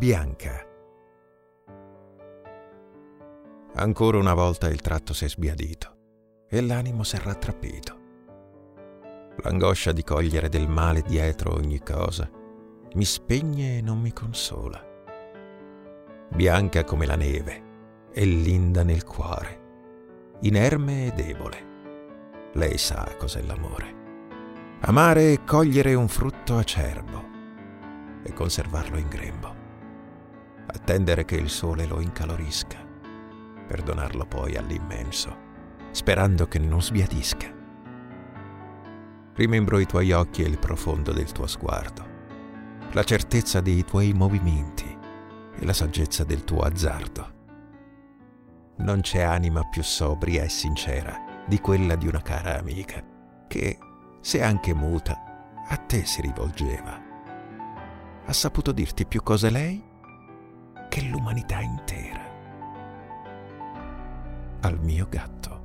Bianca. Ancora una volta il tratto s'è sbiadito e l'animo s'è rattrappito. L'angoscia di cogliere del male dietro ogni cosa mi spegne e non mi consola. Bianca come la neve e linda nel cuore, inerme e debole. Lei sa cos'è l'amore. Amare è cogliere un frutto acerbo e conservarlo in grembo. Attendere che il sole lo incalorisca, per donarlo poi all'immenso, sperando che non sbiadisca. Rimembro i tuoi occhi e il profondo del tuo sguardo, la certezza dei tuoi movimenti e la saggezza del tuo azzardo. Non c'è anima più sobria e sincera di quella di una cara amica, che, se anche muta, a te si rivolgeva. Ha saputo dirti più cose lei che l'umanità intera. Al mio gatto.